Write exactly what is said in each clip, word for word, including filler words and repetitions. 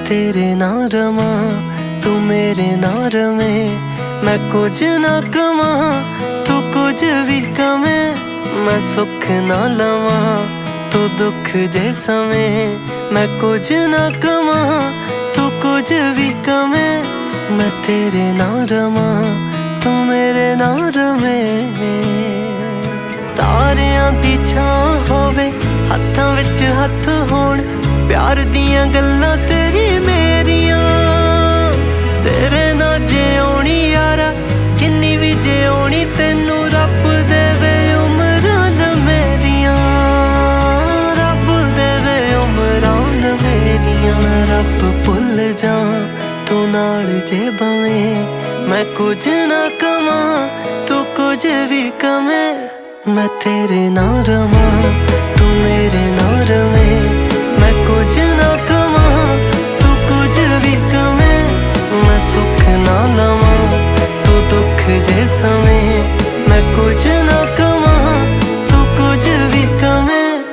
तेरे ना रवां तू मेरे ना रवे, मैं कुछ ना कवां तू कुछ भी कवे, मैं सुख ना लवां तू दुख जे सवे, मैं कुछ ना कवां तू कुछ भी कवे, मैं तेरे ना रवां तू मेरे ना रवे। तारियां दी छां होवे हत्थां विच हत्थ होण, प्यार दियां गल्लां तेरी मेरियां, तेरे ना जे आउणी यारा जिन्नी भी जे आउणी, तैनू रब देवे उमरां मेरियां, रब देवे उमरां मेरियां। मैं रब भुल जा तू नाल जे बवें, मैं कुछ ना कवां तू कुछ भी कवे, मैं तेरे ना रवां तू मेरे ना रवे, मैं कुछ ना कवां तू कुछ भी कवे, मैं सुख ना लवां तू दुख जे सवे, मैं कुछ ना कवां तू कुछ भी कवे।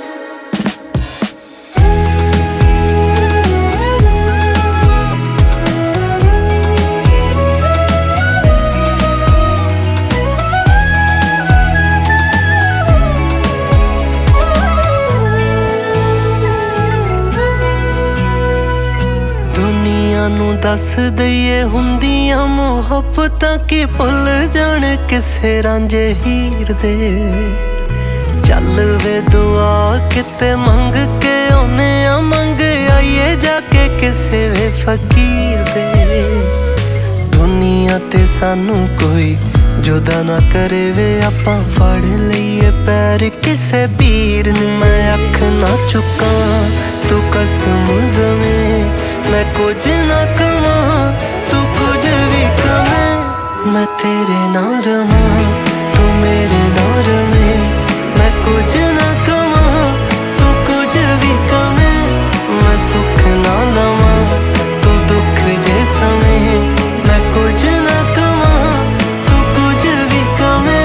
नू दस दईए हुंदियां मुहब्बतां कि भुल जाण किसे रांझे हीर दे, चल वे दुआ किते मंग के आउने आ, मंग आइए जाके किसे वे फकीर दे। दुनिया ते सानू कोई जुदा ना करे वे, आपां फड़ लईए पैर किसे पीर नू, मैं अख ना चुकां तू कसम दवे, मैं कुछ ना कवां तू कुछ भी कवे, मैं तेरे ना रवां तू मेरे ना रवे, मैं कुछ ना कवां तू कुछ भी कवे, मैं सुख ना लवां तू दुख जे सवे, मैं कुछ ना कवां तू कुछ भी कवे।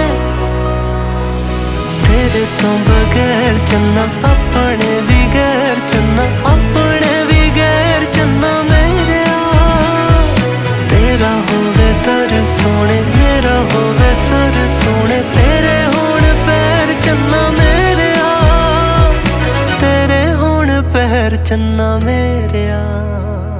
तेरे तो बगैर चन्ना अपने भी गैर चन्ना, अपने भी गैर चन्ना मेरे आ, तेरा होवे तर सोने मेरा होवे सर सोने, तेरे होण पैर चन्ना मेरे आ, तेरे होण पैर चन्ना मेरे आ।